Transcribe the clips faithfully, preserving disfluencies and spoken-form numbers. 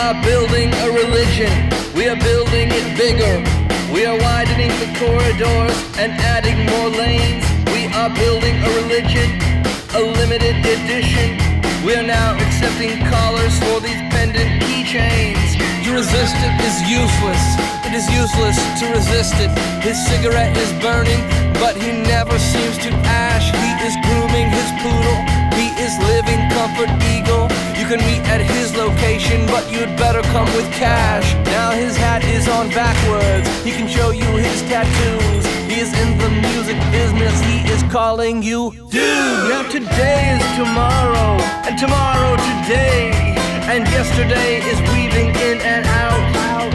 are building a religion. We are building it bigger. We are widening the corridors and adding more lanes. We are building a religion, a limited edition. We are now accepting callers for these pendant keychains. To resist it is useless. It is useless to resist it. His cigarette is burning, but he never seems to ash. He is grooming his poodle. He is living comfort eagle. You can meet at his location, but you'd better come with cash. Now his hat is on backwards. He can show you his tattoos. He is in the music business. He is calling you dude. Now today is tomorrow, and tomorrow today, and yesterday is weaving in and out.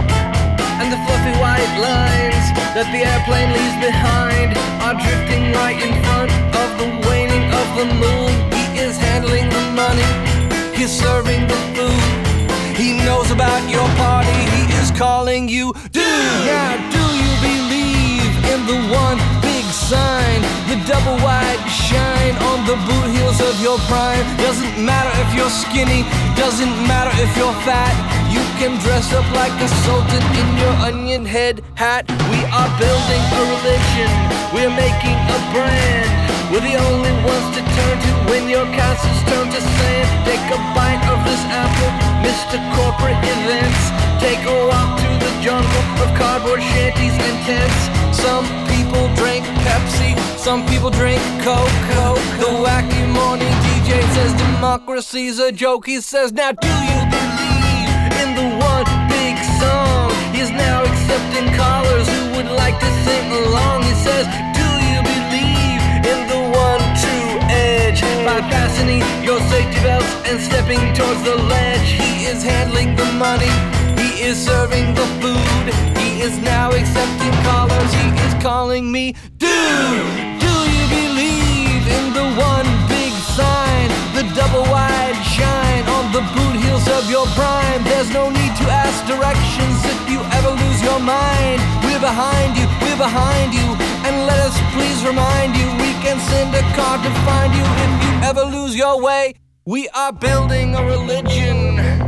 And the fluffy white lines that the airplane leaves behind are drifting right in front of the waning of the moon. He is handling the money. He's serving the food. He knows about your party. He is calling you dude. Now do you believe in the one big sign, the double wide shine on the boot heels of your prime? Doesn't matter if you're skinny, doesn't matter if you're fat. You can dress up like a sultan in your onion head hat. We are building a religion. We're making a brand. We're the only ones to turn to when your castles turn to sand. Take a bite of this apple, Mister Corporate Events. Take a walk through the jungle of cardboard shanties and tents. Some people drink Pepsi, some people drink Coke. Coke. The wacky morning D J says democracy's a joke. He says, now do you believe in the one big song? He's now accepting callers who would like to sing along. He says, do you believe in the one true edge? By fastening your safety belts and stepping towards the ledge. He is handling the money. He is serving the food. He is now accepting callers. He is calling me dude. Do you believe in the one big sign, the double wide shine on the boot heels of your prime? There's no need to ask directions if you ever lose your mind. We're behind you, we're behind you, and let us please remind you, we can send a car to find you if you ever lose your way. We are building a religion.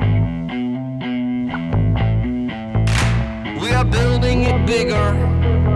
We are building it bigger.